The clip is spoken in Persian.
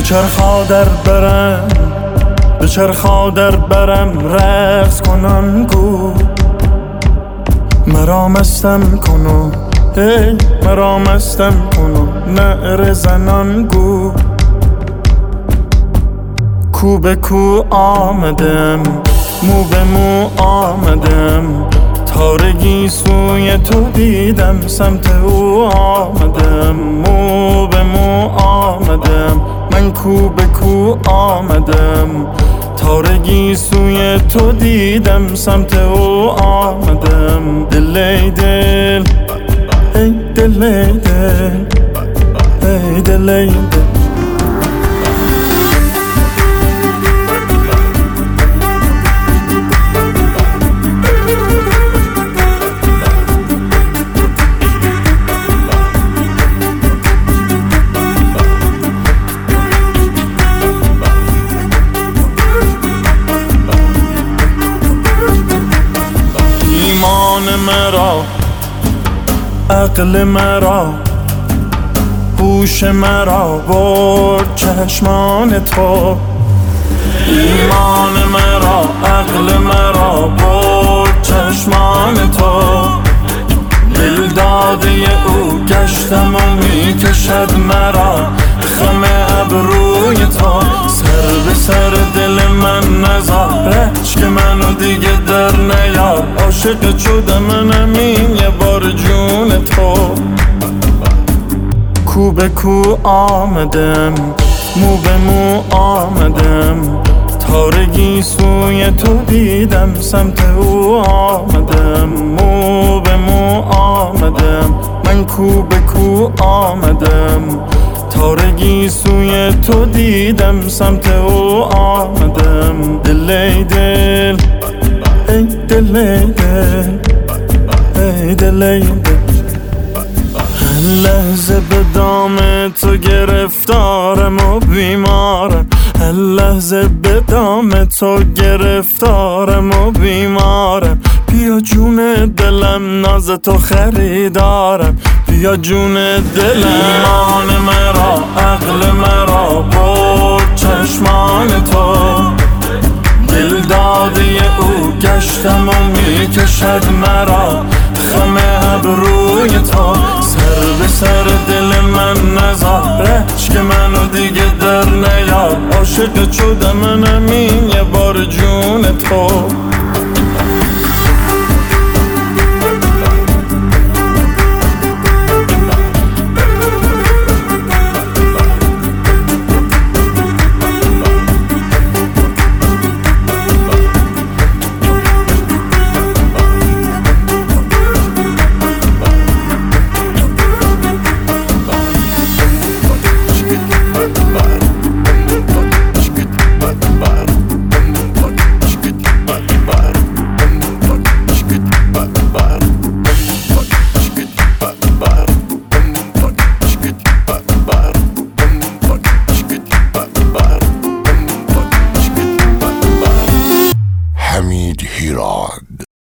به چرخا در برم رقص کنان گو مرا مستم کنو مرا مستم کنو نعره زنان گو کو به کو آمدم مو به مو آمدم تارگی سوی تو دیدم سمت او آمدم مو به مو آمدم من کو به کو آمدم تارگی سوی تو دیدم سمت او آمدم دل ای دل ای دل ای دل ای دل ای دل مرا عقل مرا هوش مرا برد چشمان تو ایمان مرا عقل مرا برد چشمان تو دل داده او گشتم و میکشد مرا خم ابروی تو سر به سر دل من نذار که منو دیگه در نیار عاشق شدم منم یه بار جون تو کو به کو آمدم مو به مو آمدم تارگی سوی تو دیدم سمت او آمدم مو به مو آمدم من کو به کو آمدم تارگی سوی تو دیدم سمت او آمدم دل ای دل ای دل ای دل ای دل ای دل هر لحظه به دام تو گرفتارم و بیمارم هر لحظه به دام تو گرفتارم و بیمارم بیا جون دلم ناز تو خریدارم بیا جون دلم ایمان مرا عقل مرا برد چشمان تو دل داده او گشتم و میکشد مرا خم ابروی تو سر به سر دل من نذار که منو دیگه در نیار عاشق شدم منم یه بار جون تو